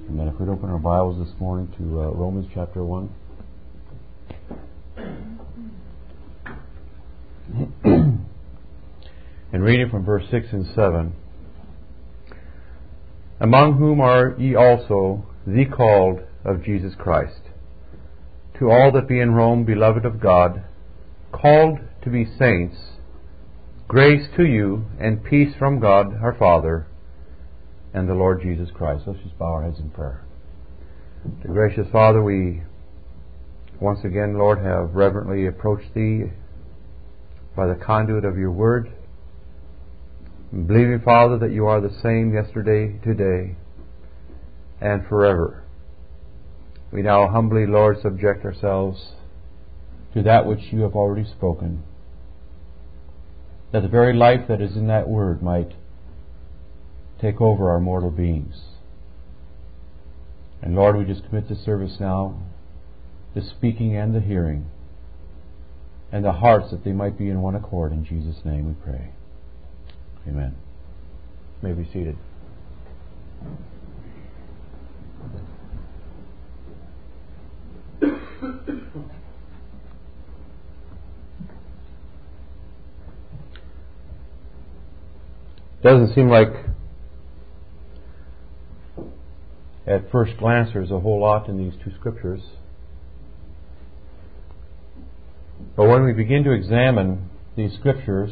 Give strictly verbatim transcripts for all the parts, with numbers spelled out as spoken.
And then if we'd open our Bibles this morning to uh, Romans chapter one. And reading from verse six and seven. Among whom are ye also the called of Jesus Christ, to all that be in Rome, beloved of God, called to be saints, grace to you and peace from God our Father and the Lord Jesus Christ. Let's just bow our heads in prayer. Dear gracious Father, we once again, Lord, have reverently approached Thee by the conduit of Your Word, believing, Father, that You are the same yesterday, today, and forever. We now humbly, Lord, subject ourselves to that which You have already spoken, that the very life that is in that Word might take over our mortal beings. And Lord, we just commit this service now, the speaking and the hearing, and the hearts that they might be in one accord. In Jesus' name we pray. Amen. You may be seated. Doesn't seem like at first glance there's a whole lot in these two scriptures. But when we begin to examine these scriptures,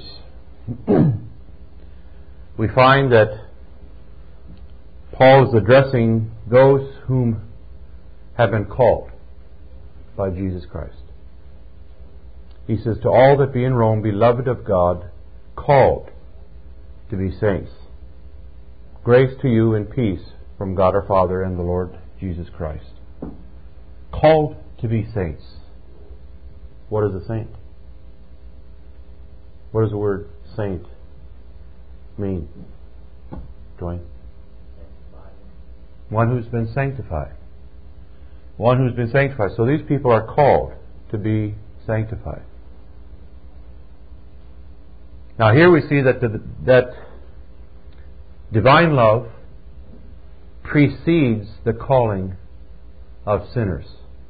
we find that Paul is addressing those whom have been called by Jesus Christ. He says, to all that be in Rome, beloved of God, called to be saints. Grace to you and peace from God our Father and the Lord Jesus Christ. Called to be saints. What is a saint? What does the word saint mean? Join. One who's been sanctified. One who's been sanctified. So these people are called to be sanctified. Now here we see that the, that divine love precedes the calling of sinners.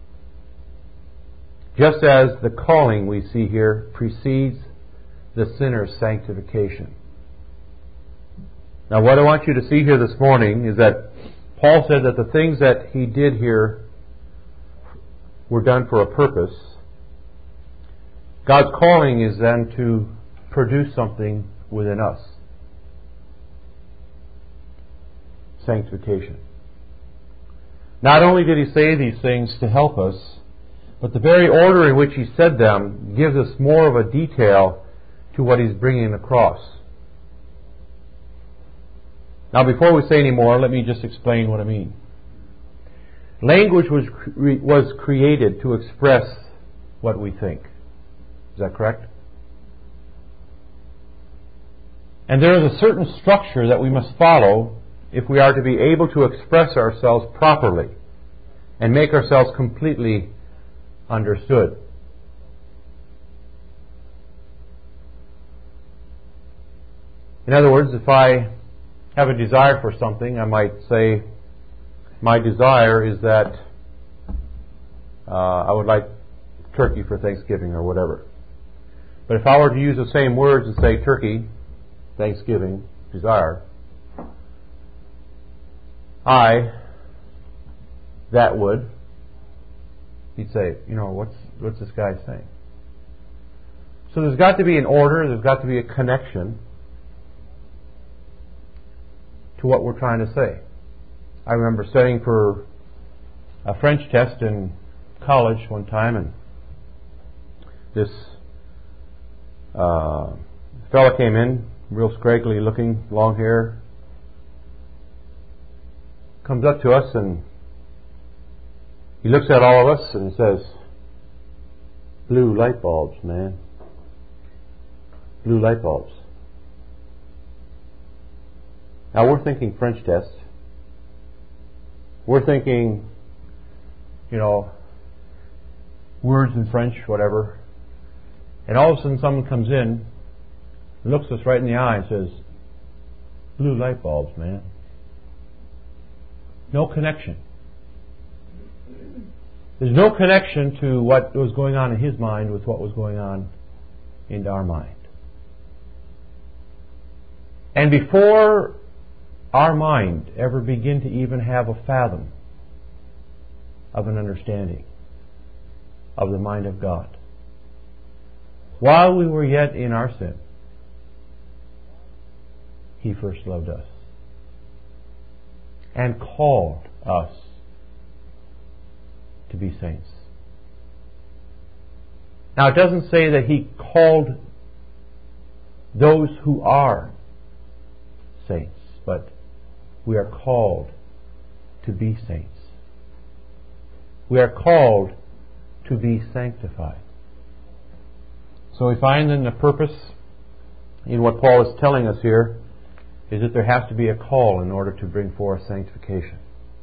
Just as the calling we see here precedes the sinner's sanctification. Now what I want you to see here this morning is that Paul said that the things that he did here were done for a purpose. God's calling is then to produce something within us. Sanctification. Not only did he say these things to help us, but the very order in which he said them gives us more of a detail to what he's bringing across. Now before we say any more, let me just explain what I mean. Language was was created to express what we think. Is that correct? And there is a certain structure that we must follow if we are to be able to express ourselves properly and make ourselves completely understood. In other words, if I have a desire for something, I might say, my desire is that uh, I would like turkey for Thanksgiving or whatever. But if I were to use the same words and say turkey, Thanksgiving, desire, I, that would, he'd say, you know, what's what's this guy saying? So there's got to be an order, there's got to be a connection to what we're trying to say. I remember studying for a French test in college one time, and this uh, fella came in, real scraggly looking, long hair, comes up to us and he looks at all of us and says, blue light bulbs, man. Blue light bulbs. Now we're thinking French test. We're thinking, you know, words in French, whatever. And all of a sudden someone comes in, looks us right in the eye and says, blue light bulbs, man. No connection. There's no connection to what was going on in his mind with what was going on in our mind. And before our mind ever begin to even have a fathom of an understanding of the mind of God, while we were yet in our sin, He first loved us and called us to be saints. Now, it doesn't say that He called those who are saints, but we are called to be saints. We are called to be sanctified. So we find then the purpose in what Paul is telling us here is that there has to be a call in order to bring forth sanctification.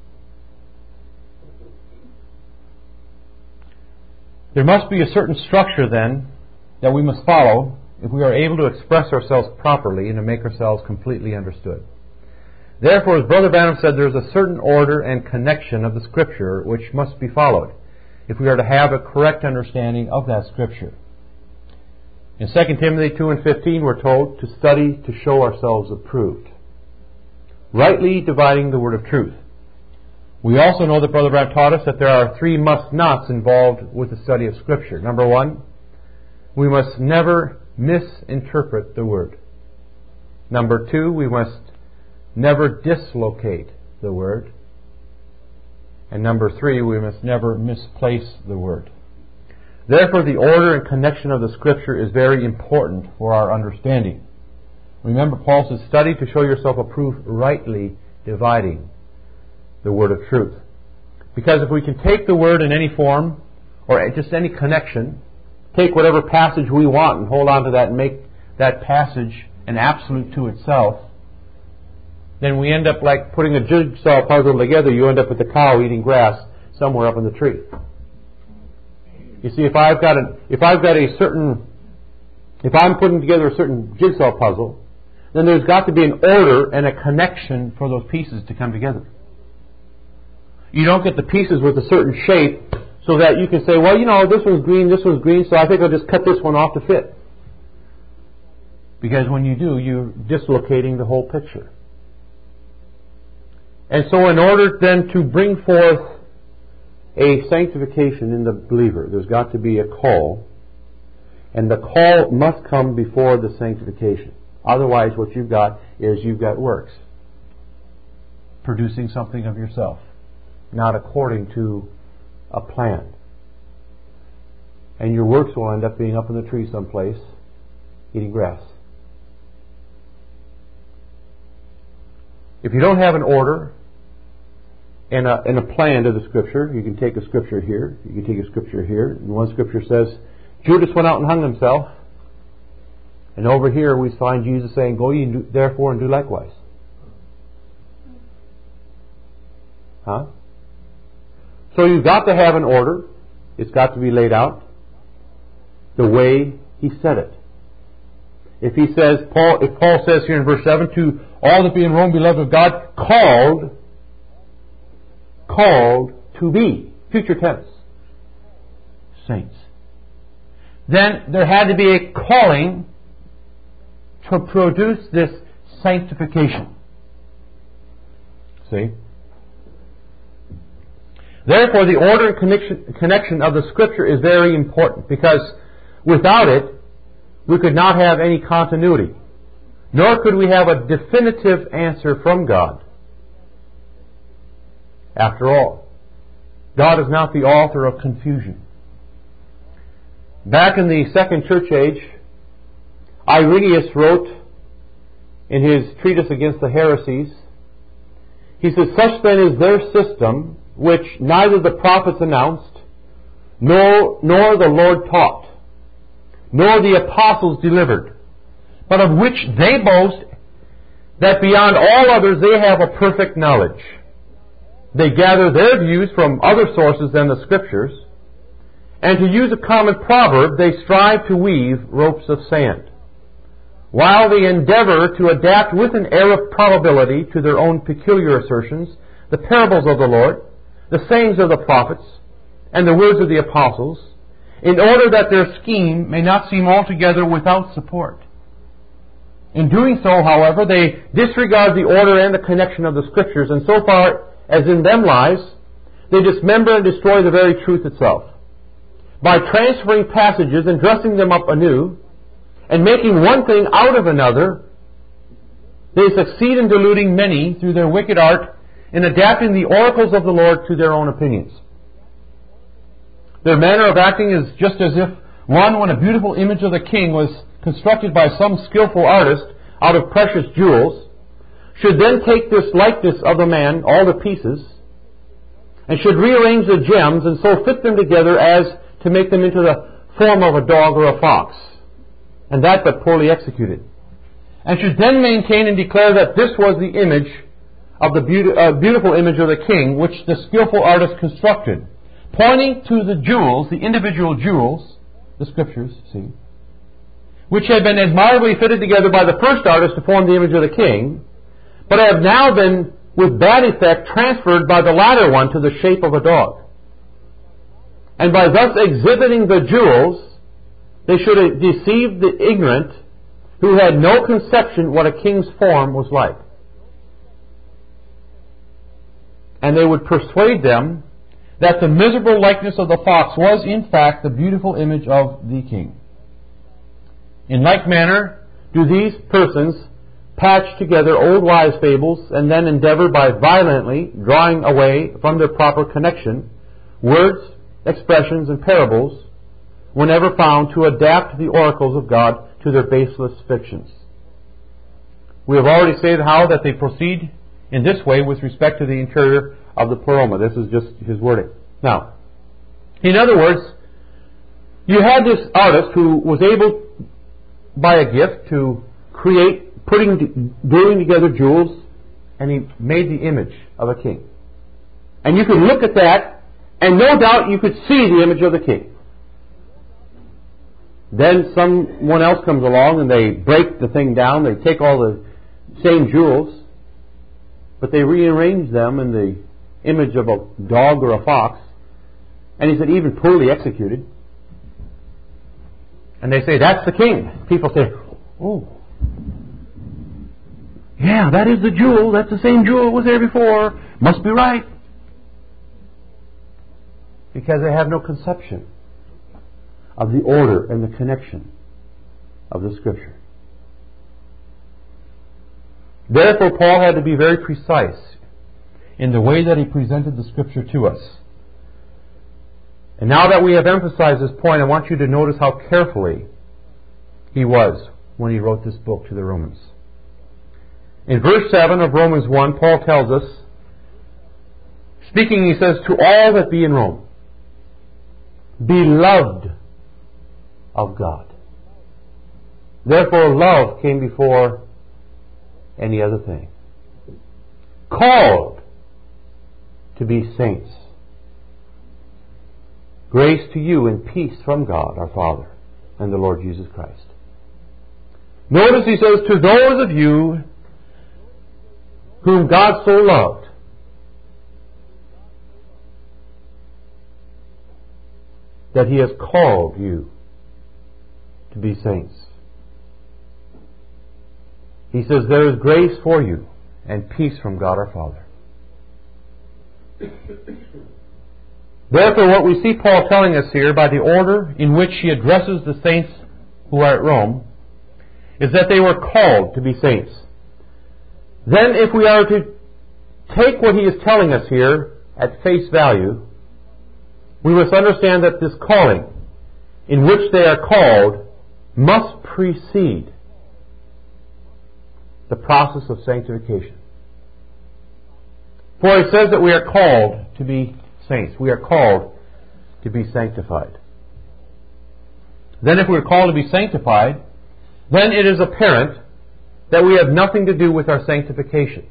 There must be a certain structure then that we must follow if we are able to express ourselves properly and to make ourselves completely understood. Therefore, as Brother Branham said, there is a certain order and connection of the Scripture which must be followed if we are to have a correct understanding of that Scripture. In Second Timothy two and fifteen we're told to study to show ourselves approved, rightly dividing the word of truth. We also know that Brother Branham taught us that there are three must-nots involved with the study of Scripture. Number one, we must never misinterpret the Word. Number two, we must never dislocate the Word. And number three, we must never misplace the Word. Therefore, the order and connection of the Scripture is very important for our understanding. Remember, Paul says, study to show yourself approved, rightly dividing the word of truth. Because if we can take the Word in any form, or just any connection, take whatever passage we want and hold on to that and make that passage an absolute to itself, then we end up like putting a jigsaw puzzle together. You end up with the cow eating grass somewhere up in the tree. You see, if I've got a, if I've got a certain, if I'm putting together a certain jigsaw puzzle, then there's got to be an order and a connection for those pieces to come together. You don't get the pieces with a certain shape so that you can say, well, you know, this one's green, this one's green, so I think I'll just cut this one off to fit. Because when you do, you're dislocating the whole picture. And so in order then to bring forth a sanctification in the believer, there's got to be a call. And the call must come before the sanctification. Otherwise, what you've got is you've got works. Producing something of yourself, not according to a plan. And your works will end up being up in the tree someplace, eating grass. If you don't have an order and a, and a plan to the Scripture, you can take a Scripture here, you can take a Scripture here. And one Scripture says, Judas went out and hung himself. And over here we find Jesus saying, go ye and do, therefore and do likewise. Huh? So you've got to have an order. It's got to be laid out the way He said it. If He says, Paul, if Paul says here in verse seven, to all that be in Rome, beloved of God, called, called to be, future tense, saints. Then there had to be a calling to produce this sanctification. See? Therefore, the order and connection, connection of the Scripture is very important, because without it, we could not have any continuity. Nor could we have a definitive answer from God. After all, God is not the author of confusion. Back in the second church age, Irenaeus wrote in his treatise against the heresies, he says, such then is their system, which neither the prophets announced, nor, nor the Lord taught, nor the apostles delivered, but of which they boast that beyond all others they have a perfect knowledge. They gather their views from other sources than the Scriptures, and to use a common proverb, they strive to weave ropes of sand, while they endeavor to adapt with an air of probability to their own peculiar assertions the parables of the Lord, the sayings of the prophets, and the words of the apostles, in order that their scheme may not seem altogether without support. In doing so, however, they disregard the order and the connection of the Scriptures, and so far as in them lies, they dismember and destroy the very truth itself. By transferring passages and dressing them up anew, and making one thing out of another, they succeed in deluding many through their wicked art in adapting the oracles of the Lord to their own opinions. Their manner of acting is just as if one, when a beautiful image of the king was constructed by some skillful artist out of precious jewels, should then take this likeness of the man all to pieces, and should rearrange the gems and so fit them together as to make them into the form of a dog or a fox, and that but poorly executed, and should then maintain and declare that this was the image of the beauty, uh, beautiful image of the king which the skillful artist constructed, pointing to the jewels, the individual jewels, the Scriptures, see, which had been admirably fitted together by the first artist to form the image of the king, but have now been, with bad effect, transferred by the latter one to the shape of a dog. And by thus exhibiting the jewels, they should deceive the ignorant who had no conception what a king's form was like. And they would persuade them that the miserable likeness of the fox was in fact the beautiful image of the king. In like manner do these persons patch together old wives' fables and then endeavor by violently drawing away from their proper connection words, expressions, and parables whenever found to adapt the oracles of God to their baseless fictions. We have already stated how that they proceed in this way with respect to the interior of the pleroma. This is just his wording. Now, in other words, you had this artist who was able, by a gift, to create, putting, gluing together jewels, and he made the image of a king. And you could look at that, and no doubt you could see the image of the king. Then someone else comes along and they break the thing down, they take all the same jewels, but they rearrange them in the image of a dog or a fox, and he said even poorly executed. And they say, that's the king. People say, oh, yeah, that is the jewel. That's the same jewel that was there before. Must be right. Because they have no conception of the order and the connection of the Scripture. Therefore, Paul had to be very precise in the way that he presented the Scripture to us. And now that we have emphasized this point, I want you to notice how carefully he was when he wrote this book to the Romans. In verse seven of Romans one, Paul tells us, speaking, he says, to all that be in Rome, beloved of God. Therefore, love came before any other thing. Called to be saints. Grace to you and peace from God our Father and the Lord Jesus Christ. Notice he says, to those of you whom God so loved, that he has called you to be saints. He says there is grace for you and peace from God our Father. Therefore, what we see Paul telling us here by the order in which he addresses the saints who are at Rome is that they were called to be saints. Then if we are to take what he is telling us here at face value, we must understand that this calling in which they are called must precede the process of sanctification. For he says that we are called to be saints. We are called to be sanctified. Then if we are called to be sanctified, then it is apparent that we have nothing to do with our sanctification.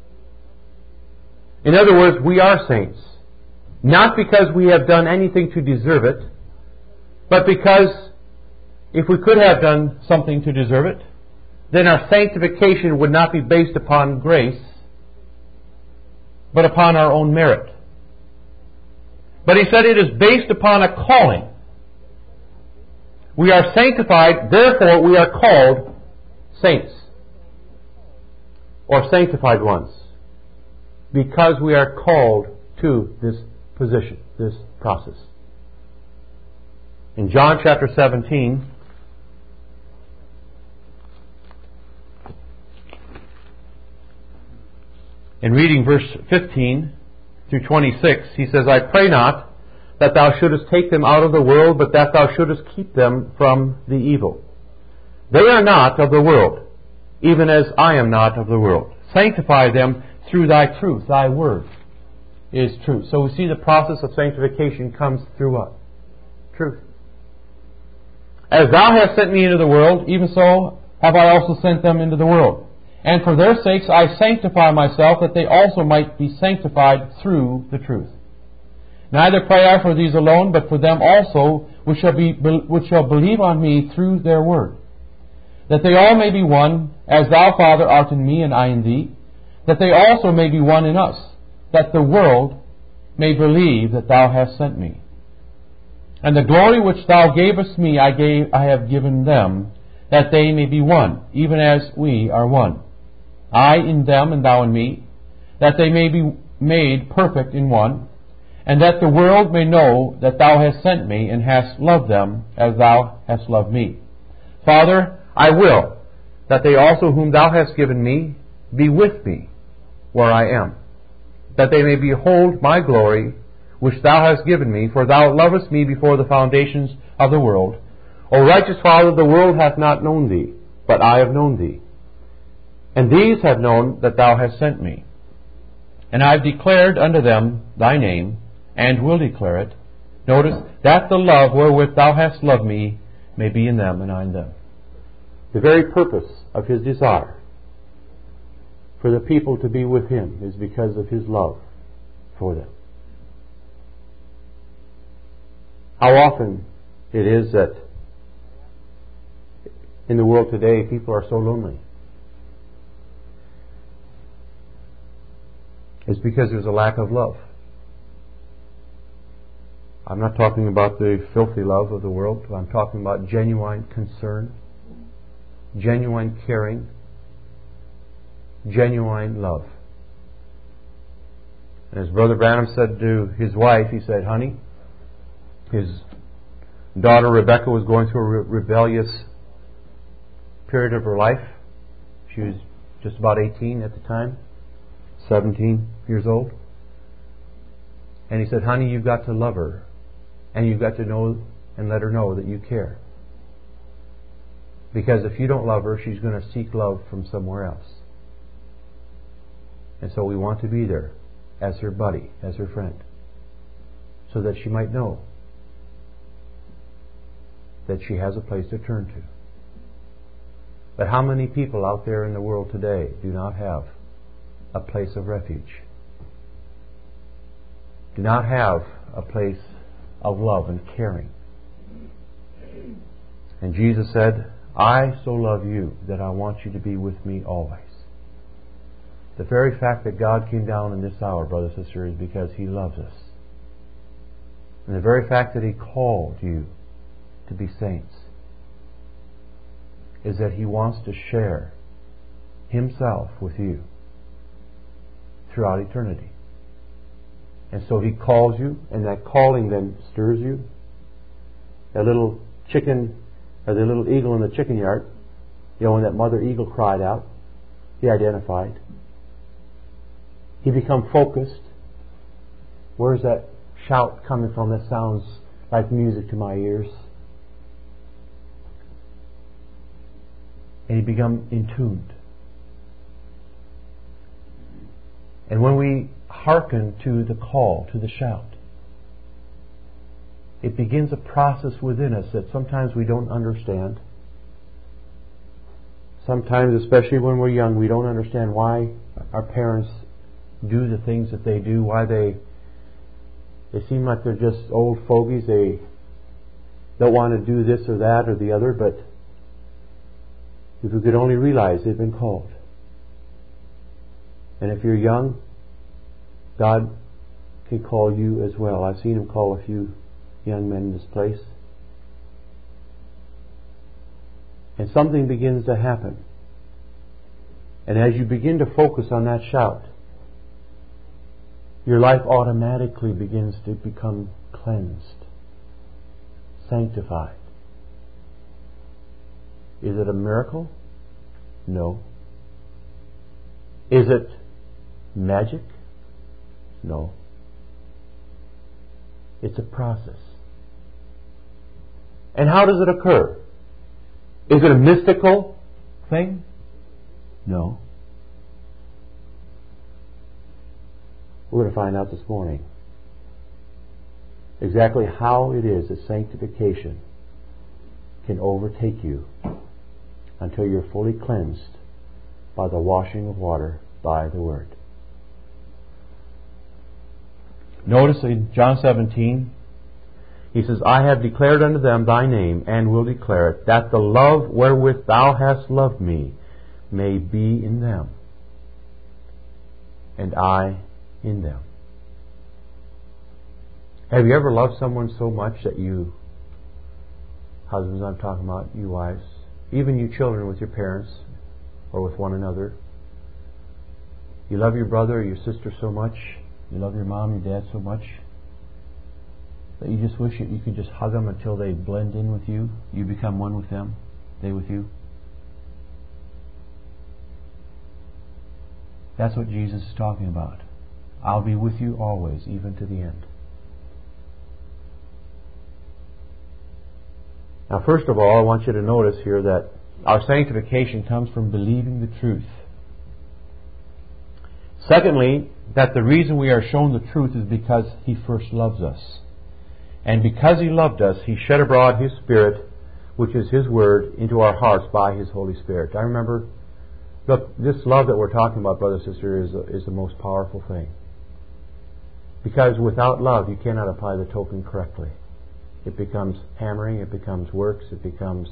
In other words, we are saints, not because we have done anything to deserve it, but because if we could have done something to deserve it, then our sanctification would not be based upon grace, but upon our own merit. But he said it is based upon a calling. We are sanctified, therefore we are called saints, or sanctified ones, because we are called to this position, this process. In John chapter seventeen, in reading verse fifteen through twenty-six, he says, I pray not that thou shouldest take them out of the world, but that thou shouldest keep them from the evil. They are not of the world, even as I am not of the world. Sanctify them through thy truth. Thy word is truth. So we see the process of sanctification comes through what? Truth. As thou hast sent me into the world, even so have I also sent them into the world. And for their sakes I sanctify myself, that they also might be sanctified through the truth. Neither pray I for these alone, but for them also which shall, be, which shall believe on me through their word, that they all may be one, as thou, Father, art in me and I in thee, that they also may be one in us, that the world may believe that thou hast sent me. And the glory which thou gavest me I gave, I have given them, that they may be one, even as we are one. I in them and thou in me, that they may be made perfect in one, and that the world may know that thou hast sent me and hast loved them as thou hast loved me. Father, I will that they also whom thou hast given me be with me where I am, that they may behold my glory which thou hast given me, for thou lovest me before the foundations of the world. O righteous Father, the world hath not known thee, but I have known thee. And these have known that thou hast sent me. And I have declared unto them thy name, and will declare it. Notice, that the love wherewith thou hast loved me may be in them and I in them. The very purpose of his desire for the people to be with him is because of his love for them. How often it is that in the world today people are so lonely. It's because there's a lack of love. I'm not talking about the filthy love of the world. I'm talking about genuine concern, genuine caring, genuine love. And as Brother Branham said to his wife, he said, honey, his daughter Rebecca was going through a re- rebellious period of her life. She was just about eighteen at the time, seventeen years old. And he said, honey, you've got to love her. And you've got to know and let her know that you care. Because if you don't love her, she's going to seek love from somewhere else. And so we want to be there as her buddy, as her friend, so that she might know that she has a place to turn to. But how many people out there in the world today do not have a place of refuge? Do not have a place of love and caring. And Jesus said, I so love you that I want you to be with me always. The very fact that God came down in this hour, brothers and sisters, is because He loves us. And the very fact that He called you to be saints is that He wants to share Himself with you throughout eternity. And so He calls you, and that calling then stirs you. That little chicken, or the little eagle in the chicken yard, you know, when that mother eagle cried out, he identified. He become focused. Where's that shout coming from that sounds like music to my ears? And he become in tuned. And when we hearken to the call, to the shout, it begins a process within us that sometimes we don't understand. Sometimes, especially when we're young, we don't understand why our parents do the things that they do, why they they seem like they're just old fogies. They don't want to do this or that or the other, but if we could only realize they've been called. And if you're young, God can call you as well. I've seen Him call a few young men in this place. And something begins to happen. And as you begin to focus on that shout, your life automatically begins to become cleansed, sanctified. Is it a miracle? No. Is it magic? No. It's a process. And how does it occur? Is it a mystical thing? No. We're going to find out this morning exactly how it is that sanctification can overtake you until you're fully cleansed by the washing of water by the Word. Notice in John seventeen, He says, I have declared unto them thy name, and will declare it, that the love wherewith thou hast loved me may be in them, and I in them. Have you ever loved someone so much that you, husbands I'm talking about, you wives, even you children with your parents or with one another, you love your brother or your sister so much, you love your mom, your dad so much, that you just wish you could just hug them until they blend in with you, you become one with them, they with you? That's what Jesus is talking about. I'll be with you always, even to the end. Now, first of all, I want you to notice here that our sanctification comes from believing the truth. Secondly, that the reason we are shown the truth is because He first loves us. And because He loved us, He shed abroad His Spirit, which is His Word, into our hearts by His Holy Spirit. I remember, look, this love that we're talking about, brother and sister, is, is the most powerful thing. Because without love, you cannot apply the token correctly. It becomes hammering, it becomes works, it becomes...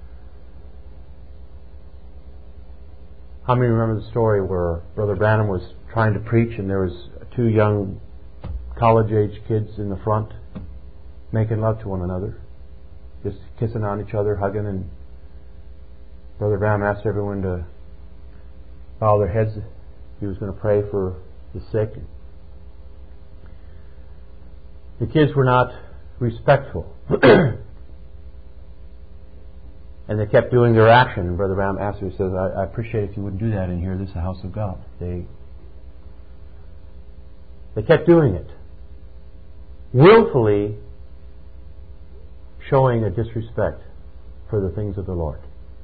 How many remember the story where Brother Branham was trying to preach and there was two young college-age kids in the front making love to one another, just kissing on each other, hugging, and Brother Branham asked everyone to bow their heads. He was going to pray for the sick. The kids were not respectful. And they kept doing their action. And Brother Branham asked her, he says, I, I appreciate if you wouldn't do that in here. This is the house of God. They they kept doing it, willfully showing a disrespect for the things of the Lord.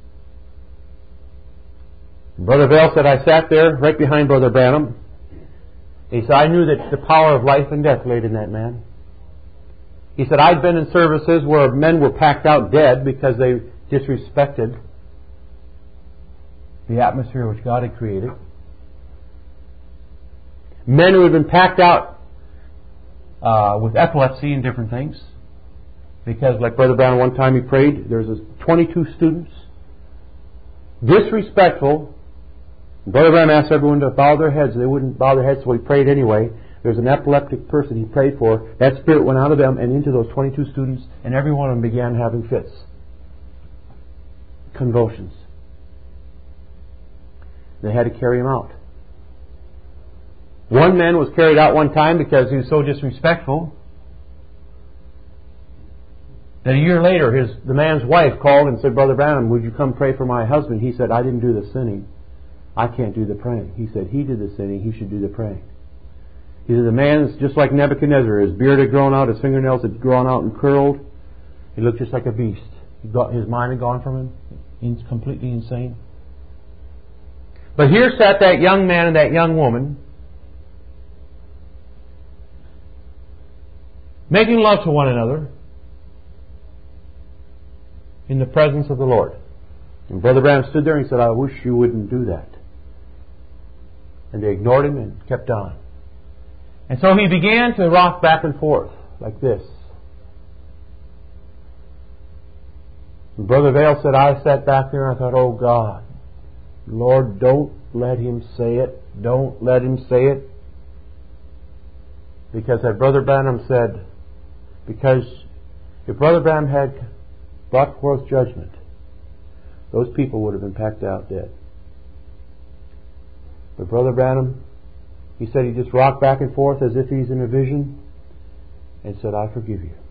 And Brother Vail said, I sat there right behind Brother Branham. He said, I knew that the power of life and death laid in that man. He said, I'd been in services where men were packed out dead because they disrespected the atmosphere which God had created. Men who had been packed out uh, with epilepsy and different things. Because, like Brother Brown, one time he prayed, there was twenty-two students, disrespectful. Brother Brown asked everyone to bow their heads. They wouldn't bow their heads, so he prayed anyway. There's an epileptic person he prayed for. That spirit went out of them and into those twenty-two students, and every one of them began having fits. Convulsions. They had to carry him out. One man was carried out one time because he was so disrespectful that a year later his the man's wife called and said, Brother Branham, would you come pray for my husband? He said, I didn't do the sinning. I can't do the praying. He said, he did the sinning. He should do the praying. He said, the man's just like Nebuchadnezzar. His beard had grown out. His fingernails had grown out and curled. He looked just like a beast. He got, his mind had gone from him. He's completely insane. But here sat that young man and that young woman making love to one another in the presence of the Lord. And Brother Branham stood there and he said, I wish you wouldn't do that. And they ignored him and kept on. And so he began to rock back and forth like this. And Brother Vail said, I sat back there and I thought, oh God, Lord, don't let him say it. Don't let him say it. Because as Brother Branham said, because if Brother Branham had brought forth judgment, those people would have been packed out dead. But Brother Branham, he said he just rocked back and forth as if he's in a vision and said, I forgive you.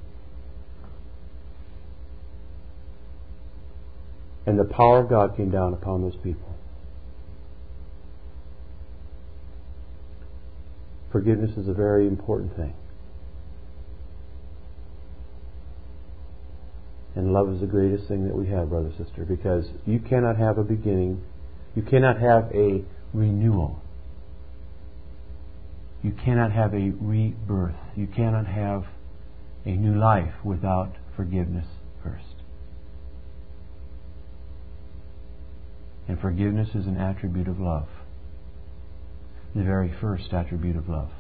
And the power of God came down upon those people. Forgiveness is a very important thing. And love is the greatest thing that we have, brother, sister, because you cannot have a beginning, you cannot have a renewal. You cannot have a rebirth. You cannot have a new life without forgiveness first. And forgiveness is an attribute of love. The very first attribute of love.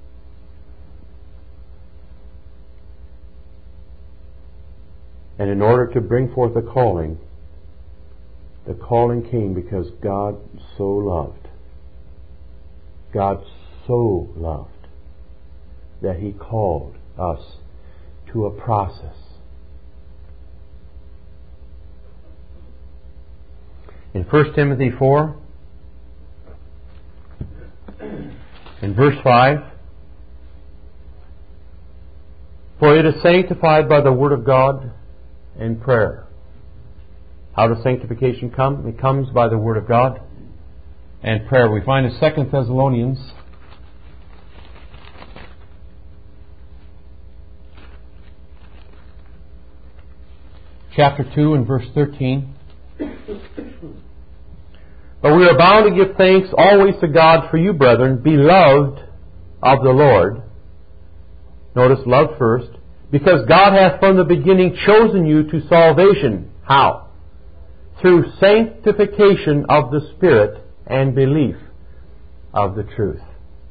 And in order to bring forth a calling, the calling came because God so loved. God so loved that He called us to a process. In First Timothy four, in verse five, for it is sanctified by the word of God and prayer. How does sanctification come? It comes by the word of God and prayer. We find in Second Thessalonians chapter two and verse thirteen. But we are bound to give thanks always to God for you, brethren, beloved of the Lord. Notice love first. Because God hath from the beginning chosen you to salvation. How? Through sanctification of the Spirit and belief of the truth.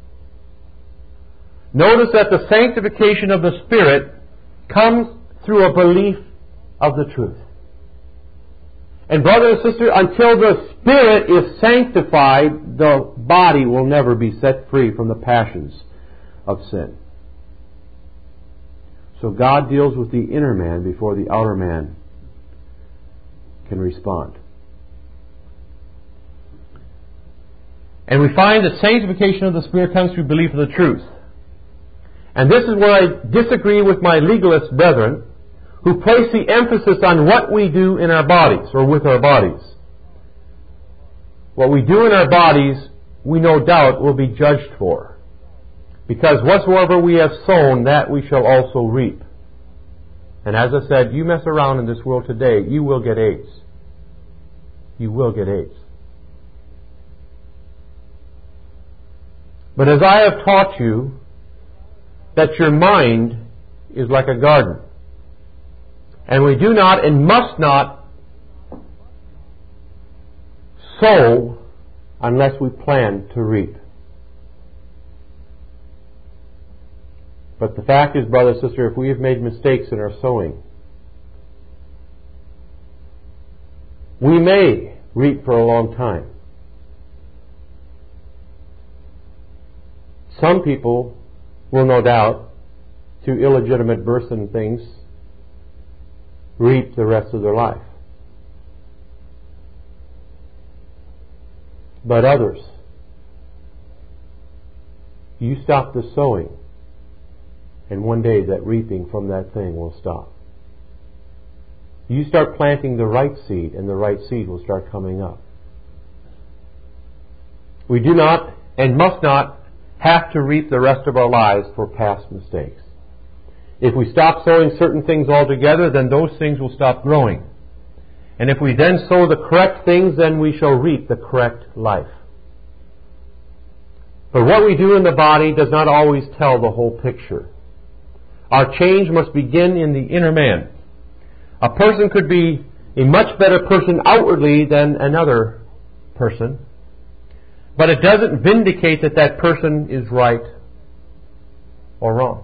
Notice that the sanctification of the Spirit comes through a belief of the truth. And brother and sister, until the Spirit is sanctified, the body will never be set free from the passions of sin. So God deals with the inner man before the outer man can respond. And we find that sanctification of the Spirit comes through belief of the truth. And this is where I disagree with my legalist brethren who place the emphasis on what we do in our bodies or with our bodies. What we do in our bodies, we no doubt will be judged for. Because whatsoever we have sown, that we shall also reap. And as I said, you mess around in this world today, you will get AIDS. You will get AIDS. But as I have taught you, that your mind is like a garden. And we do not and must not sow unless we plan to reap. But the fact is, brother, sister, if we have made mistakes in our sowing, we may reap for a long time. Some people will no doubt, through illegitimate births and things, reap the rest of their life. But others, you stop the sowing, and one day that reaping from that thing will stop. You start planting the right seed, and the right seed will start coming up. We do not and must not have to reap the rest of our lives for past mistakes. If we stop sowing certain things altogether, then those things will stop growing. And if we then sow the correct things, then we shall reap the correct life. But what we do in the body does not always tell the whole picture. Our change must begin in the inner man. A person could be a much better person outwardly than another person, but it doesn't vindicate that that person is right or wrong.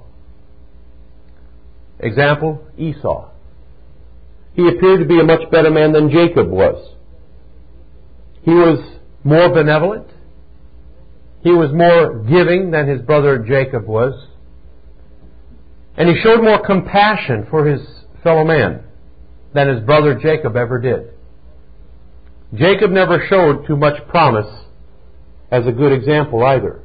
Example, Esau. He appeared to be a much better man than Jacob was. He was more benevolent. He was more giving than his brother Jacob was. And he showed more compassion for his fellow man than his brother Jacob ever did. Jacob never showed too much promise as a good example either.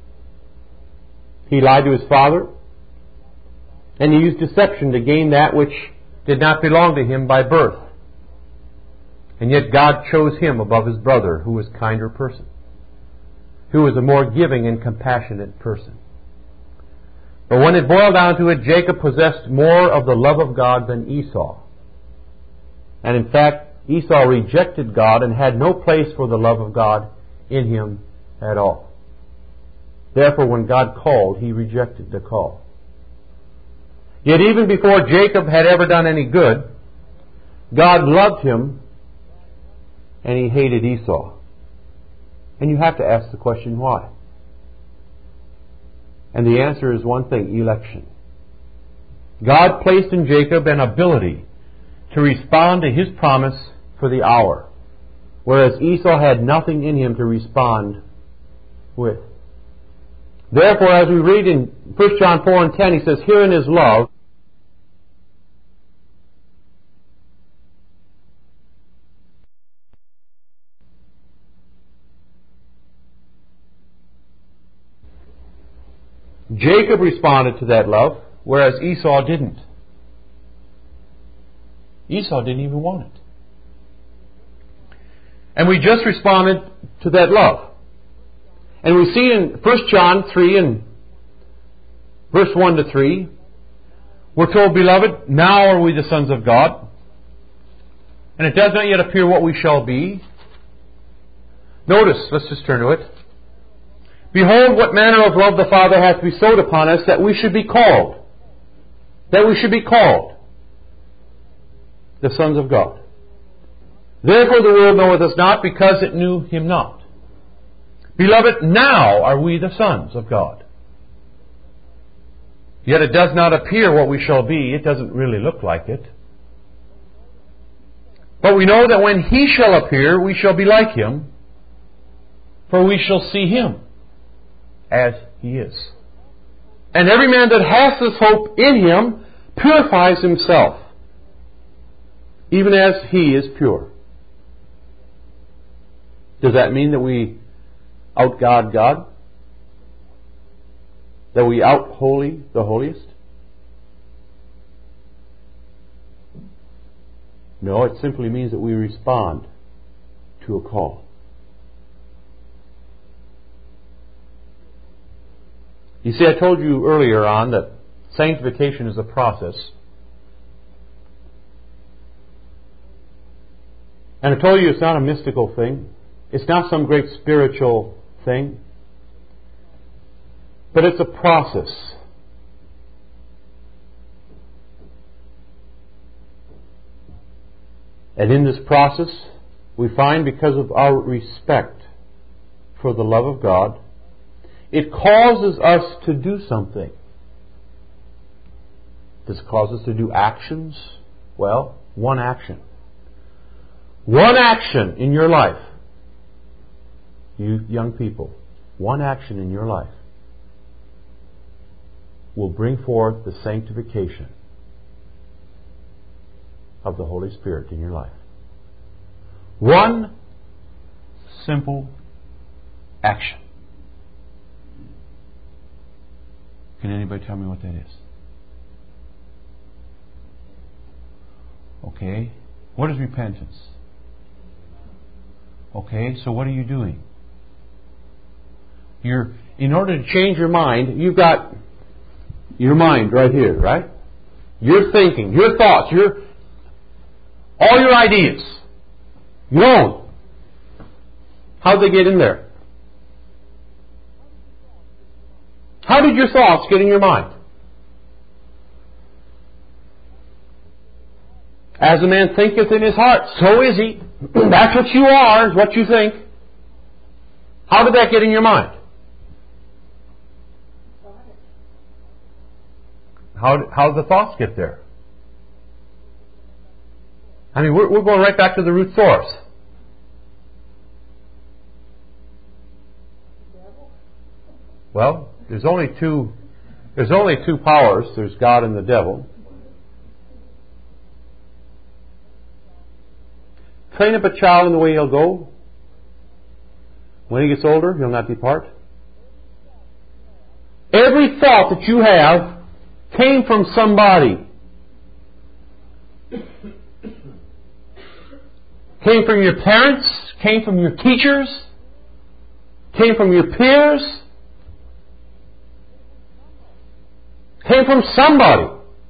He lied to his father, and he used deception to gain that which did not belong to him by birth. And yet God chose him above his brother, who was a kinder person, who was a more giving and compassionate person. But when it boiled down to it, Jacob possessed more of the love of God than Esau. And in fact, Esau rejected God and had no place for the love of God in him at all. Therefore, when God called, he rejected the call. Yet even before Jacob had ever done any good, God loved him and he hated Esau. And you have to ask the question, why? And the answer is one thing: election. God placed in Jacob an ability to respond to his promise for the hour, whereas Esau had nothing in him to respond with. Therefore, as we read in First John four and ten, he says, "Herein is love, Jacob responded to that love, whereas Esau didn't. Esau didn't even want it. And we just responded to that love. And we see in First John three and verse one to three, we're told, "Beloved, now are we the sons of God, and it does not yet appear what we shall be." Notice, let's just turn to it. "Behold, what manner of love the Father hath bestowed upon us, that we should be called, that we should be called the sons of God. Therefore the world knoweth us not, because it knew him not. Beloved, now are we the sons of God. Yet it does not appear what we shall be." It doesn't really look like it. "But we know that when he shall appear, we shall be like him, for we shall see him as he is. And every man that hath this hope in him purifies himself, even as he is pure." Does that mean that we out-God God? That we out-holy the holiest? No, it simply means that we respond to a call. You see, I told you earlier on that sanctification is a process. And I told you it's not a mystical thing. It's not some great spiritual thing. But it's a process. And in this process, we find, because of our respect for the love of God, it causes us to do something. Does it cause us to do actions? Well, one action. One action in your life, you young people, one action in your life will bring forth the sanctification of the Holy Spirit in your life. One simple action. Can anybody tell me what that is? Okay. What is repentance? Okay, so what are you doing? You're, in order to change your mind, you've got your mind right here, right? Your thinking, your thoughts, your all your ideas, your own. How'd they get in there? How did your thoughts get in your mind? As a man thinketh in his heart, so is he. That's what you are, is what you think. How did that get in your mind? How how did the thoughts get there? I mean, we're, we're going right back to the root source. Well, there's only two There's only two powers. There's God and the devil. Train up a child in the way he'll go. When he gets older, he'll not depart. Every thought that you have came from somebody. Came from your parents, came from your teachers, came from your peers, came from somebody.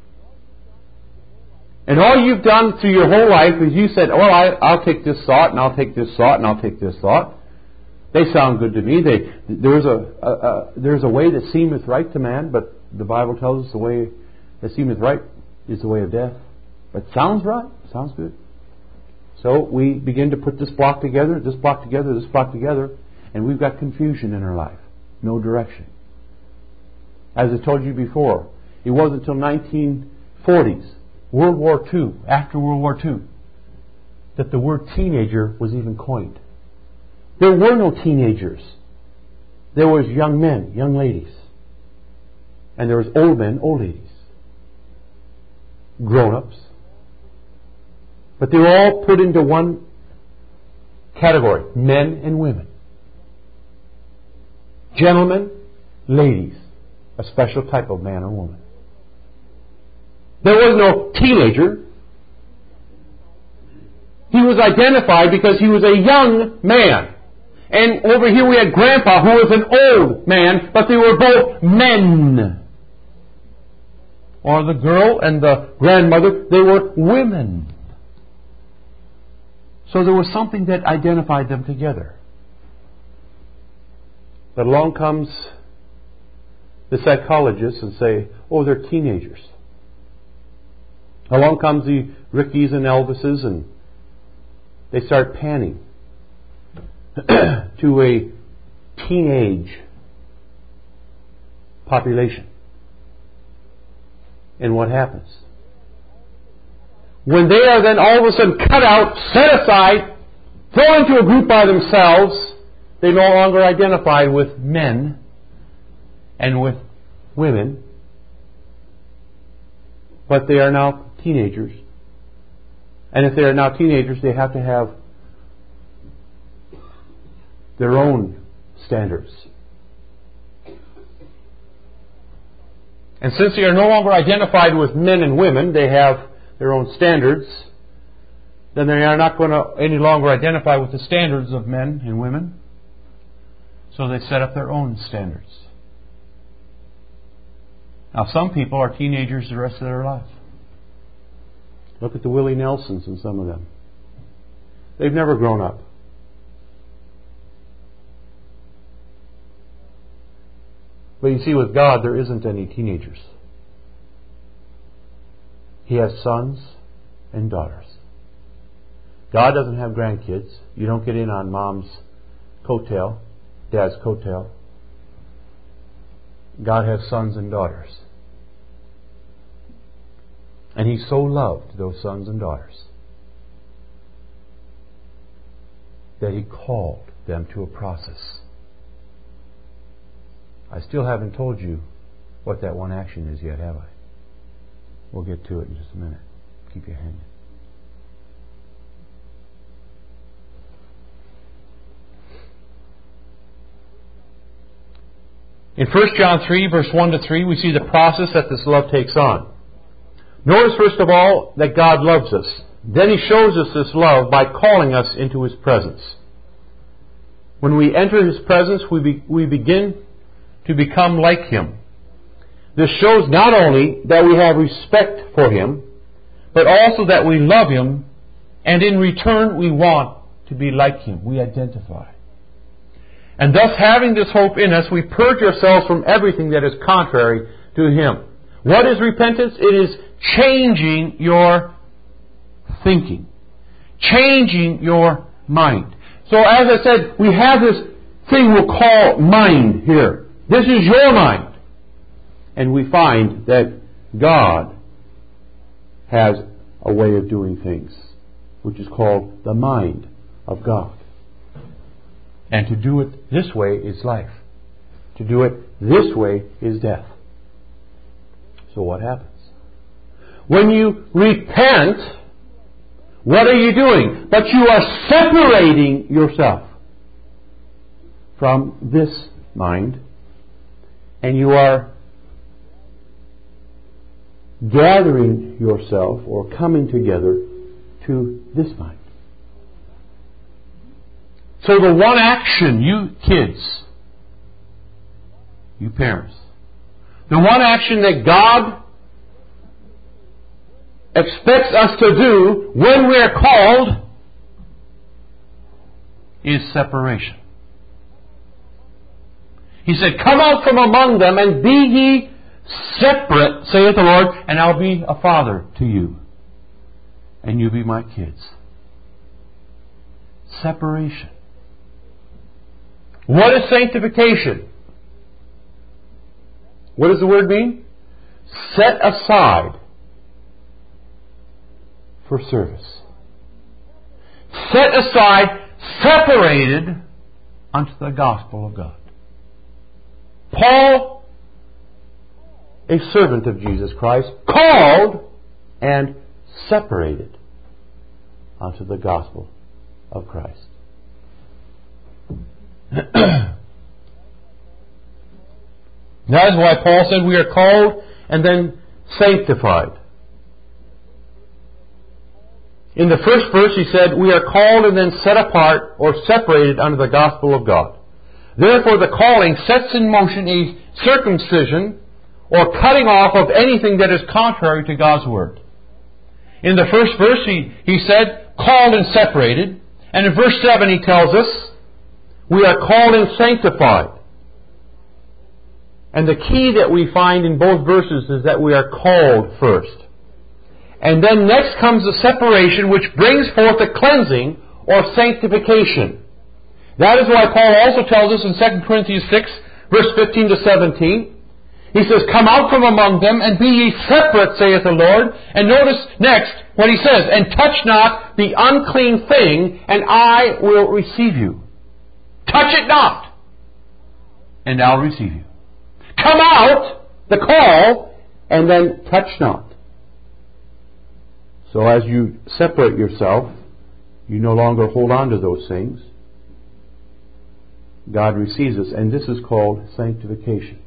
And all you've done through your whole life is you said, well, I, I'll take this thought, and I'll take this thought, and I'll take this thought. They sound good to me. They, there's, a, a, a, there's a way that seemeth right to man, but the Bible tells us the way that seemeth right is the way of death. But sounds right, sounds good. So we begin to put this block together, this block together, this block together, and we've got confusion in our life. No direction. As I told you before, it wasn't until nineteen forties, World War Two, after World War Two, that the word teenager was even coined. There were no teenagers. There was young men, young ladies. And there was old men, old ladies. Grown-ups. But they were all put into one category, men and women. Gentlemen, ladies, a special type of man or woman. There was no teenager. He was identified because he was a young man. And over here we had Grandpa, who was an old man, but they were both men. Or the girl and the grandmother, they were women. So there was something that identified them together. But along comes the psychologists and say, oh, they're teenagers. Along comes the Rickies and Elvises, and they start panning to a teenage population. And what happens? When they are then all of a sudden cut out, set aside, thrown into a group by themselves, they no longer identify with men and with women, but they are now teenagers. And if they are now teenagers, they have to have their own standards. And since they are no longer identified with men and women, they have their own standards, then they are not going to any longer identify with the standards of men and women. So they set up their own standards. Now some people are teenagers the rest of their life. Look at the Willie Nelsons and some of them. They've never grown up. But you see, with God, there isn't any teenagers. He has sons and daughters. God doesn't have grandkids. You don't get in on mom's coattail, dad's coattail. God has sons and daughters. And He so loved those sons and daughters that He called them to a process. I still haven't told you what that one action is yet, have I? We'll get to it in just a minute. Keep you hanging. In First John three, verse one to three, we see the process that this love takes on. Notice, first of all, that God loves us. Then He shows us this love by calling us into His presence. When we enter His presence, we, be, we begin to become like Him. This shows not only that we have respect for Him, but also that we love Him, and in return we want to be like Him. We identify. And thus, having this hope in us, we purge ourselves from everything that is contrary to Him. What is repentance? It is changing your thinking. Changing your mind. So as I said, we have this thing we'll call mind here. This is your mind. And we find that God has a way of doing things, which is called the mind of God. And to do it this way is life. To do it this way is death. So what happens? When you repent, what are you doing? But you are separating yourself from this mind, and you are gathering yourself or coming together to this mind. So the one action, you kids, you parents, the one action that God expects us to do when we are called is separation. He said, come out from among them and be ye separate, saith the Lord, and I'll be a father to you, and you be my kids. Separation. What is sanctification? What does the word mean? Set aside for service. Set aside, separated unto the gospel of God. Paul, a servant of Jesus Christ, called and separated unto the gospel of Christ. That is why Paul said we are called and then sanctified. In the first verse he said, we are called and then set apart or separated unto the gospel of God. Therefore the calling sets in motion a circumcision or cutting off of anything that is contrary to God's Word. In the first verse he, he said, called and separated. And in verse seven he tells us, we are called and sanctified. And the key that we find in both verses is that we are called first. And then next comes the separation, which brings forth the cleansing or sanctification. That is why Paul also tells us in Second Corinthians six, verse fifteen to seventeen, he says, come out from among them and be ye separate, saith the Lord. And notice next what he says, and touch not the unclean thing, and I will receive you. Touch it not, and I'll receive you. Come out, the call, and then touch not. So as you separate yourself, you no longer hold on to those things. God receives us, and this is called sanctification.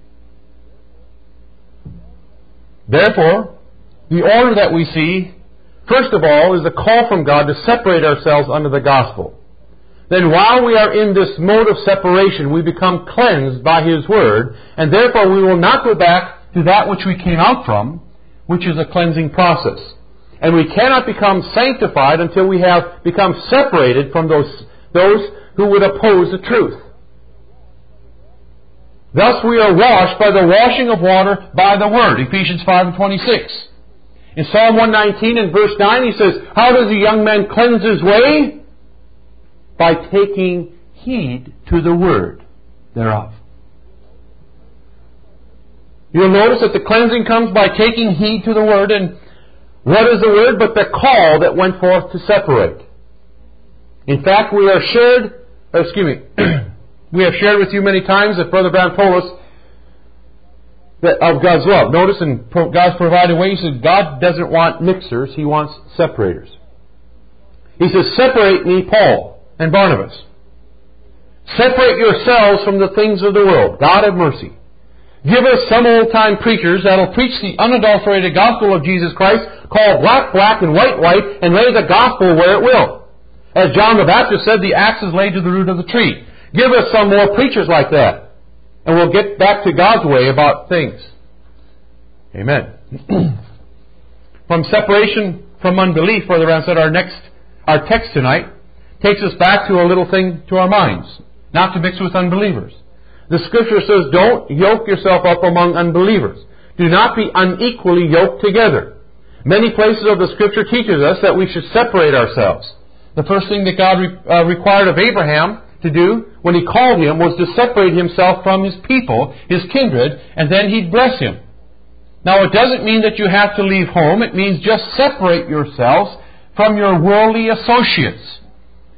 Therefore, the order that we see, first of all, is a call from God to separate ourselves under the gospel. Then while we are in this mode of separation, we become cleansed by His Word, and therefore we will not go back to that which we came out from, which is a cleansing process. And we cannot become sanctified until we have become separated from those, those who would oppose the truth. Thus we are washed by the washing of water by the Word, Ephesians five and twenty-six. In Psalm one nineteen and verse nine he says, how does a young man cleanse his way? By taking heed to the word thereof. You'll notice that the cleansing comes by taking heed to the word. And what is the word but the call that went forth to separate? In fact, we are shared, or excuse me, we have shared with you many times that Brother Brown told us that of God's love. Notice in God's providing way, He says God doesn't want mixers, He wants separators. He says, separate me, Paul and Barnabas. Separate yourselves from the things of the world. God have mercy. Give us some old-time preachers that'll preach the unadulterated gospel of Jesus Christ, call black black and white white, and lay the gospel where it will. As John the Baptist said, the axe is laid to the root of the tree. Give us some more preachers like that, and we'll get back to God's way about things. Amen. From separation from unbelief, Brother Brown said, our next, our text tonight takes us back to a little thing to our minds, not to mix with unbelievers. The Scripture says, don't yoke yourself up among unbelievers. Do not be unequally yoked together. Many places of the Scripture teaches us that we should separate ourselves. The first thing that God re- uh, required of Abraham to do when He called him was to separate himself from his people, his kindred, and then He'd bless him. Now it doesn't mean that you have to leave home. It means just separate yourselves from your worldly associates.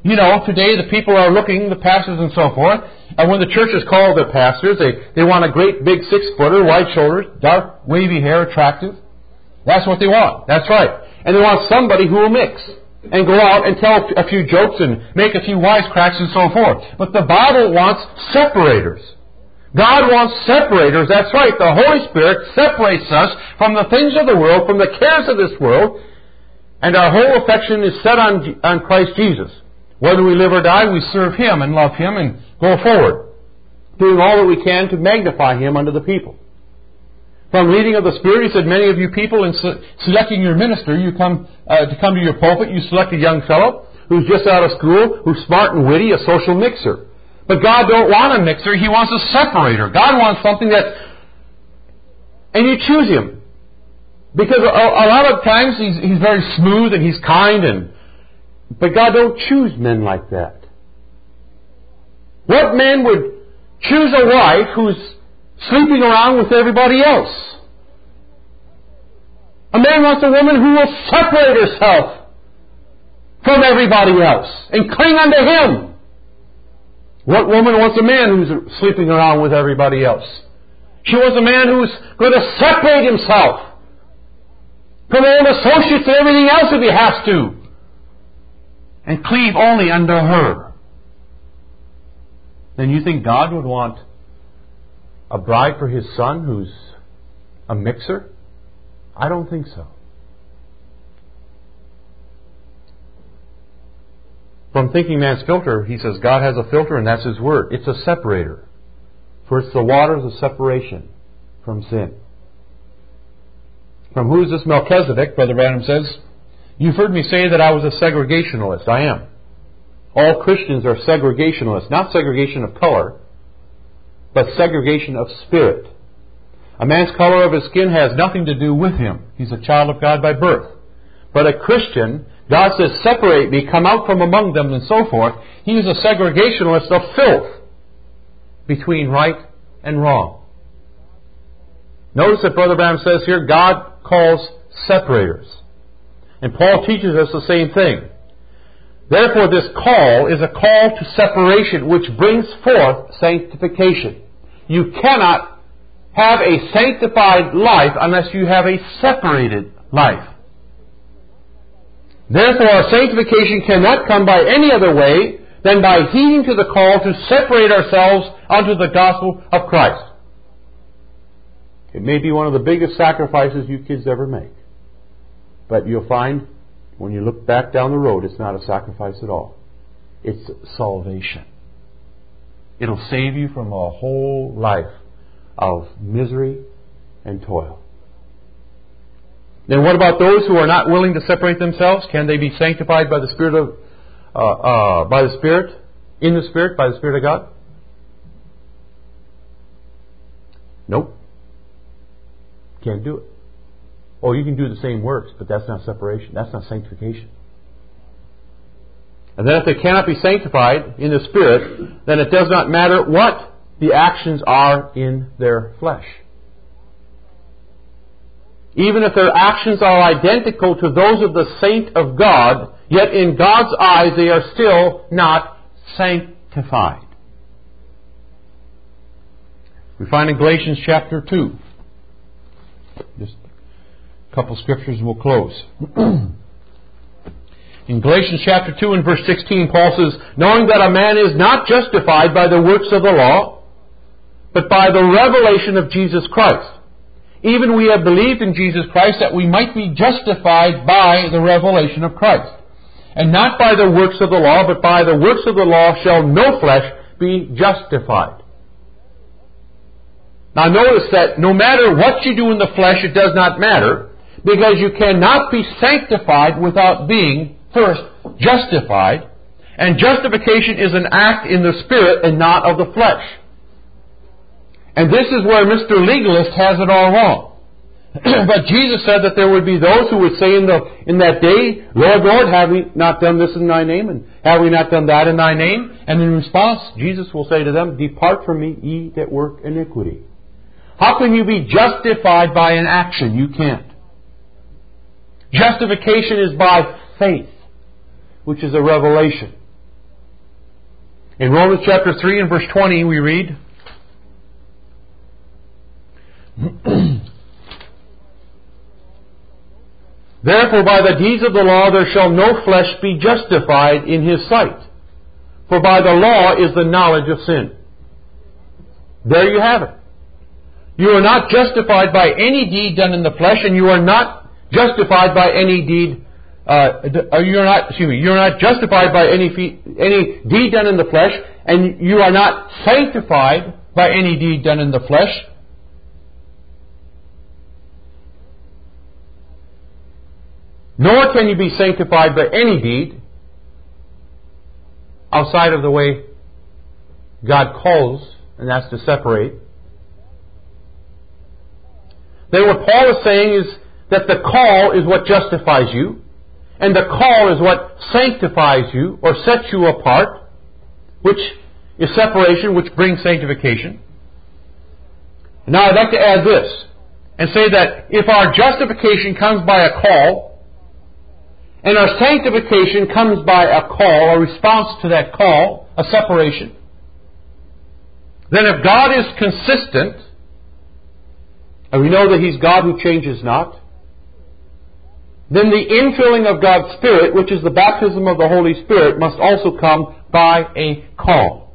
You know, today the people are looking, the pastors and so forth, and when the churches call their pastors, they, they want a great big six-footer, wide shoulders, dark, wavy hair, attractive. That's what they want. That's right. And they want somebody who will mix and go out and tell a few jokes and make a few wisecracks and so forth. But the Bible wants separators. God wants separators. That's right. The Holy Spirit separates us from the things of the world, from the cares of this world, and our whole affection is set on, on Christ Jesus. Whether we live or die, we serve Him and love Him and go forward, doing all that we can to magnify Him unto the people. From leading of the Spirit, He said, many of you people, in selecting your minister, you come uh, to come to your pulpit, you select a young fellow who's just out of school, who's smart and witty, a social mixer. But God don't want a mixer, He wants a separator. God wants something that... And you choose Him. Because a, a lot of times He's, he's very smooth and He's kind and... But God don't choose men like that. What man would choose a wife who's sleeping around with everybody else? A man wants a woman who will separate herself from everybody else and cling unto Him. What woman wants a man who's sleeping around with everybody else? She wants a man who's going to separate himself from old associates and everything else if he has to, and cleave only unto her. Then you think God would want a bride for His Son who's a mixer? I don't think so. From Thinking Man's Filter, he says God has a filter and that's His Word. It's a separator. For it's the waters of separation from sin. From who is this Melchizedek, Brother Branham says, you've heard me say that I was a segregationalist. I am. All Christians are segregationalists. Not segregation of color, but segregation of spirit. A man's color of his skin has nothing to do with him. He's a child of God by birth. But a Christian, God says, separate me, come out from among them, and so forth. He is a segregationalist of filth between right and wrong. Notice that Brother Branham says here, God calls separators. And Paul teaches us the same thing. Therefore, this call is a call to separation, which brings forth sanctification. You cannot have a sanctified life unless you have a separated life. Therefore, our sanctification cannot come by any other way than by heeding to the call to separate ourselves unto the gospel of Christ. It may be one of the biggest sacrifices you kids ever make. But you'll find, when you look back down the road, it's not a sacrifice at all. It's salvation. It'll save you from a whole life of misery and toil. Then what about those who are not willing to separate themselves? Can they be sanctified by the Spirit of, uh, uh, by the Spirit, in the Spirit, by the Spirit of God? Nope. Can't do it. Oh, you can do the same works, but that's not separation. That's not sanctification. And then if they cannot be sanctified in the Spirit, then it does not matter what the actions are in their flesh. Even if their actions are identical to those of the saint of God, yet in God's eyes they are still not sanctified. We find in Galatians chapter two. Just a couple scriptures and we'll close. In Galatians chapter two and verse sixteen, Paul says, knowing that a man is not justified by the works of the law, but by the revelation of Jesus Christ. Even we have believed in Jesus Christ that we might be justified by the revelation of Christ. And not by the works of the law, but by the works of the law shall no flesh be justified. Now notice that no matter what you do in the flesh, it does not matter, because you cannot be sanctified without being first justified. And justification is an act in the Spirit and not of the flesh. And this is where Mister Legalist has it all wrong. But Jesus said that there would be those who would say in the in that day, Lord, Lord, have we not done this in Thy name? And have we not done that in Thy name? And in response, Jesus will say to them, depart from me, ye that work iniquity. How can you be justified by an action? You can't. Justification is by faith, which is a revelation. In Romans chapter three and verse twenty we read, Therefore by the deeds of the law there shall no flesh be justified in his sight. For by the law is the knowledge of sin. There you have it. You are not justified by any deed done in the flesh, and you are not justified by any deed. Uh, you are not. Excuse me. You are not justified by any fe- any deed done in the flesh, and you are not sanctified by any deed done in the flesh. Nor can you be sanctified by any deed outside of the way God calls, and that's to separate. Then what Paul is saying is that the call is what justifies you, and the call is what sanctifies you or sets you apart, which is separation, which brings sanctification. Now I'd like to add this and say that if our justification comes by a call, and our sanctification comes by a call, a response to that call, a separation, then if God is consistent, and we know that He's God who changes not, then the infilling of God's Spirit, which is the baptism of the Holy Spirit, must also come by a call.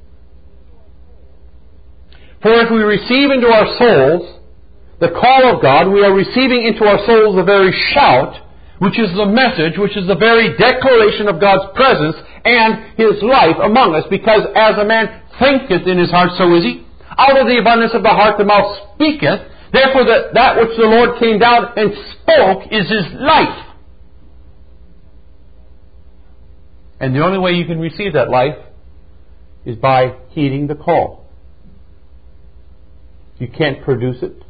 For if we receive into our souls the call of God, we are receiving into our souls the very shout, which is the message, which is the very declaration of God's presence and His life among us. Because as a man thinketh in his heart, so is he. Out of the abundance of the heart the mouth speaketh. Therefore that, that which the Lord came down and spoke is His life. And the only way you can receive that life is by heeding the call. You can't produce it.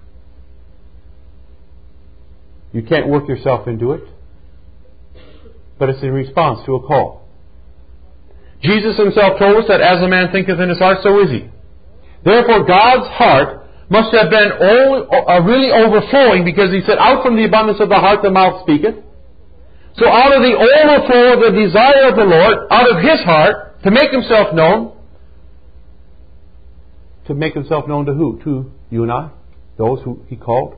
You can't work yourself into it. But it's in response to a call. Jesus Himself told us that as a man thinketh in his heart, so is he. Therefore God's heart must have been all, uh, really overflowing, because He said, out from the abundance of the heart the mouth speaketh. So out of the overflow of the desire of the Lord, out of His heart, to make Himself known, to make Himself known to who? To you and I, those who He called.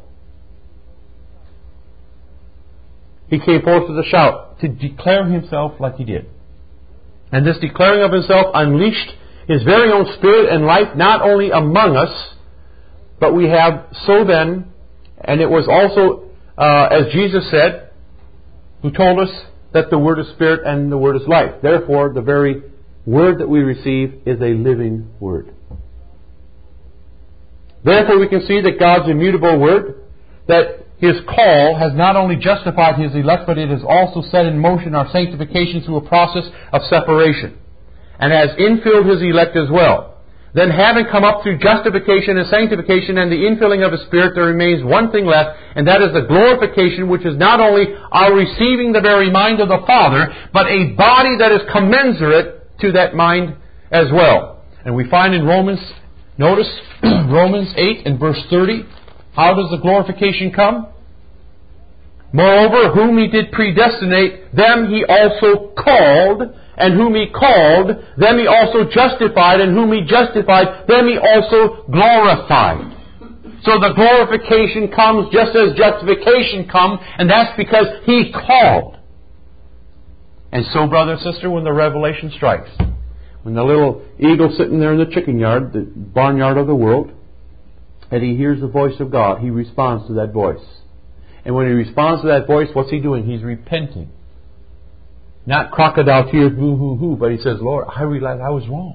He came forth with a shout to declare Himself like He did. And this declaring of Himself unleashed His very own Spirit and life not only among us, but we have so then, and it was also, uh, as Jesus said, who told us that the Word is Spirit and the Word is life. Therefore, the very Word that we receive is a living Word. Therefore, we can see that God's immutable Word, that His call has not only justified His elect, but it has also set in motion our sanctification through a process of separation, and has infilled His elect as well. Then, having come up through justification and sanctification and the infilling of His Spirit, there remains one thing left, and that is the glorification, which is not only our receiving the very mind of the Father, but a body that is commensurate to that mind as well. And we find in Romans, notice, Romans eight and verse thirty, how does the glorification come? Moreover, whom He did predestinate, them He also called, and whom He called, them He also justified, and whom He justified, them He also glorified. So the glorification comes just as justification comes, and that's because He called. And so, brother and sister, when the revelation strikes, when the little eagle sitting there in the chicken yard, the barnyard of the world, and he hears the voice of God, he responds to that voice. And when he responds to that voice, what's he doing? He's repenting. Not crocodile tears, boo hoo hoo, but he says, Lord, I realize I was wrong.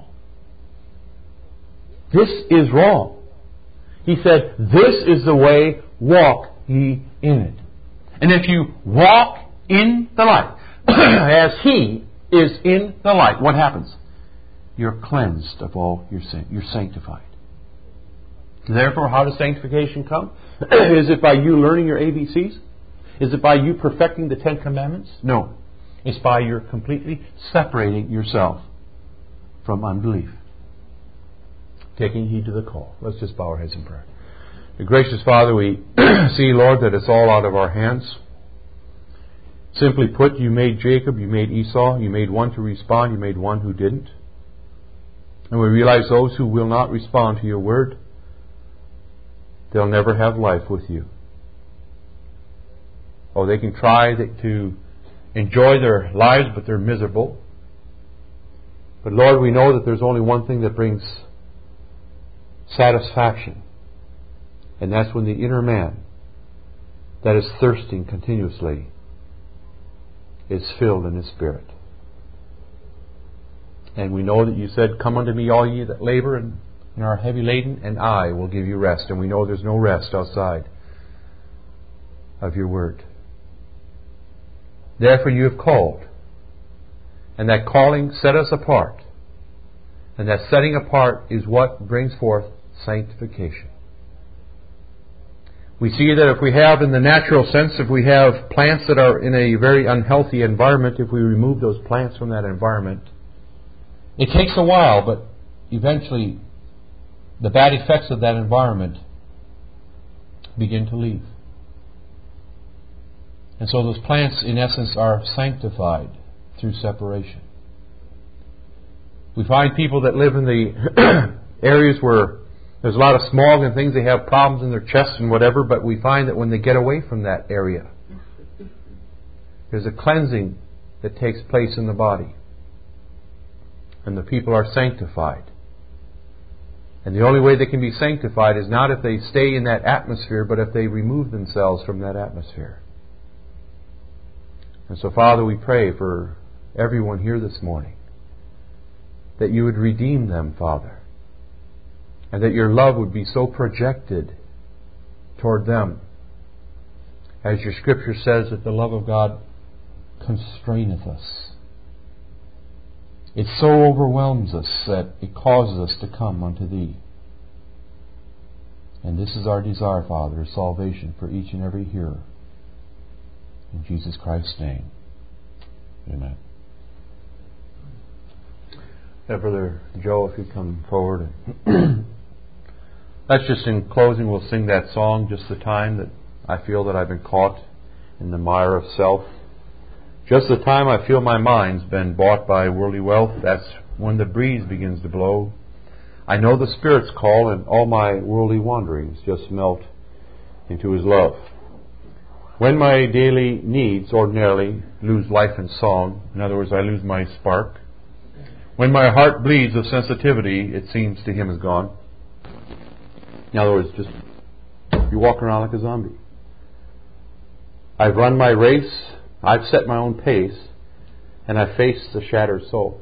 This is wrong. He said, this is the way, walk ye in it. And if you walk in the light, as He is in the light, what happens? You're cleansed of all your sin. You're sanctified. Therefore, how does sanctification come? Is it by you learning your A B Cs? Is it by you perfecting the Ten Commandments? No. It's by your completely separating yourself from unbelief. Taking heed to the call. Let's just bow our heads in prayer. Dear gracious Father, we see, Lord, that it's all out of our hands. Simply put, you made Jacob, you made Esau, you made one to respond, you made one who didn't. And we realize those who will not respond to your word, they'll never have life with you. Oh, they can try to enjoy their lives, but they're miserable. But Lord, we know that there's only one thing that brings satisfaction. And that's when the inner man that is thirsting continuously is filled in His Spirit. And we know that you said, "Come unto me, all ye that labor and are heavy laden, and I will give you rest." And we know there's no rest outside of your word. Therefore you have called. And that calling set us apart. And that setting apart is what brings forth sanctification. We see that if we have, in the natural sense, if we have plants that are in a very unhealthy environment, if we remove those plants from that environment, it takes a while, but eventually the bad effects of that environment begin to leave. And so those plants, in essence, are sanctified through separation. We find people that live in the areas where there's a lot of smog and things, they have problems in their chest and whatever, but we find that when they get away from that area, there's a cleansing that takes place in the body. And the people are sanctified. And the only way they can be sanctified is not if they stay in that atmosphere, but if they remove themselves from that atmosphere. And so, Father, we pray for everyone here this morning that you would redeem them, Father, and that your love would be so projected toward them. As your Scripture says, that the love of God constraineth us. It so overwhelms us that it causes us to come unto Thee. And this is our desire, Father, salvation for each and every hearer. In Jesus Christ's name. Amen. Yeah, Brother Joe, if you come forward. That's just in closing, we'll sing that song, just the time that I feel that I've been caught in the mire of self. Just the time I feel my mind's been bought by worldly wealth, that's when the breeze begins to blow. I know the Spirit's call, and all my worldly wanderings just melt into His love. When my daily needs ordinarily lose life and song, in other words, I lose my spark. When my heart bleeds of sensitivity, it seems to Him is gone. In other words, just you walk around like a zombie. I've run my race, I've set my own pace, and I face the shattered soul.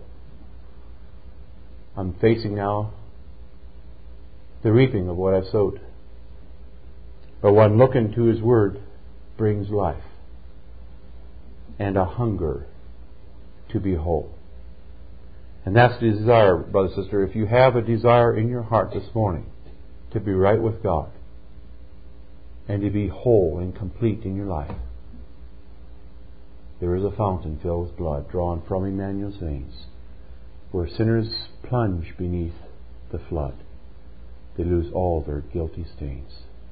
I'm facing now the reaping of what I've sowed. But one look into His Word brings life and a hunger to be whole. And that's the desire, brother, sister. If you have a desire in your heart this morning to be right with God and to be whole and complete in your life, there is a fountain filled with blood drawn from Emmanuel's veins, where sinners plunge beneath the flood. They lose all their guilty stains.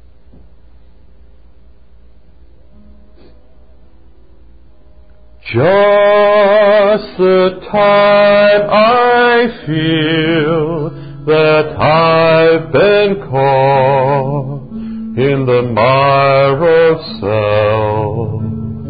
Just the time I feel that I've been caught in the mire of self.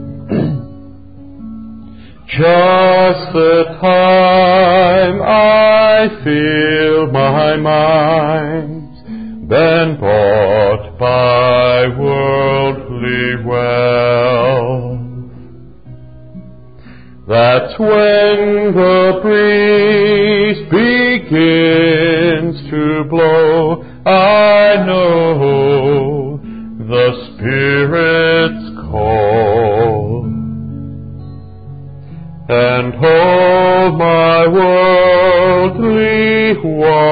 Just the time I feel my mind's been bought by worldly wealth. That's when the breeze begins to blow. I know the Spirit's call, and all my worldly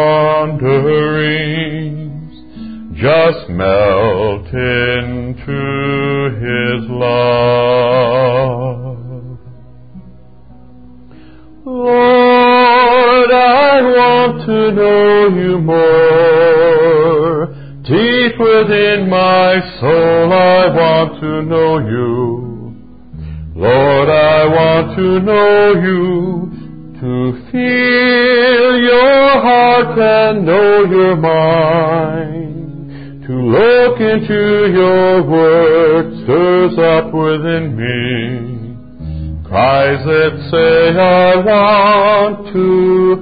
wanderings just melt into His love. Lord, I want to know you more. Deep within my soul, I want to know you. Lord, I want to know you, to feel your heart and know your mind, to look into your word stirs up within me cries that say, I want to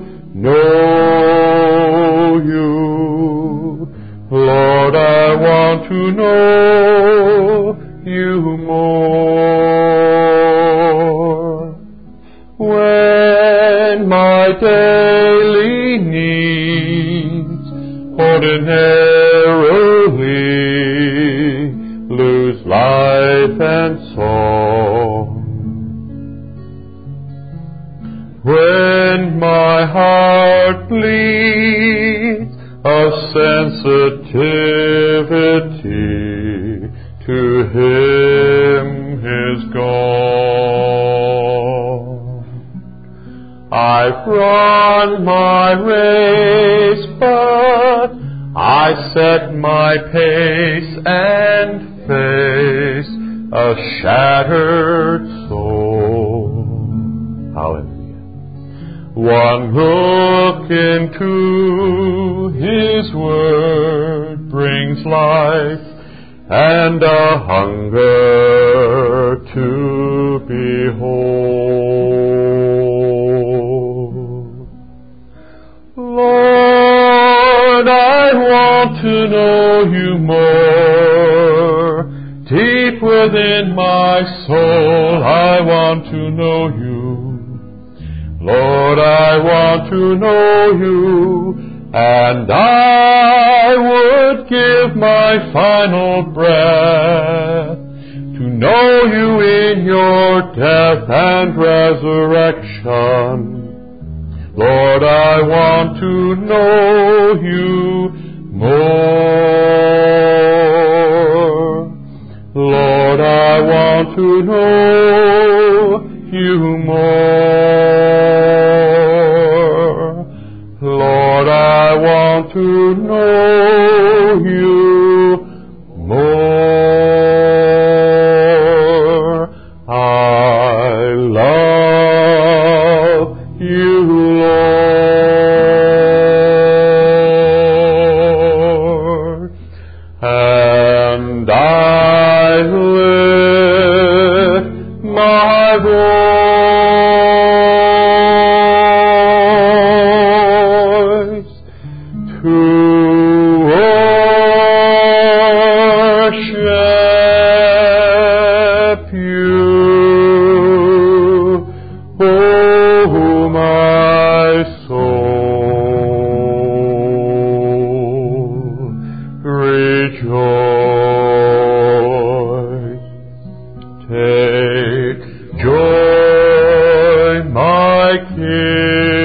know you. Lord, I want to know you more. When my daily needs ordinarily lose life and song, when my heart bleeds a sensitivity to Him is gone. I've run my race, but I set my pace and face a shattered soul. Hallelujah. One look into His Word brings life and a hunger to behold. Lord, I want to know you more. Deep within my soul, I want to know you. Lord, I want to know you, and I would give my final breath to know you in your death and resurrection. Lord, I want to know you more. Lord, I want to know you more. Lord, I want to know you more. I love you, Lord, and I lift my voice to worship you, oh my soul, rejoice. Take joy, my King.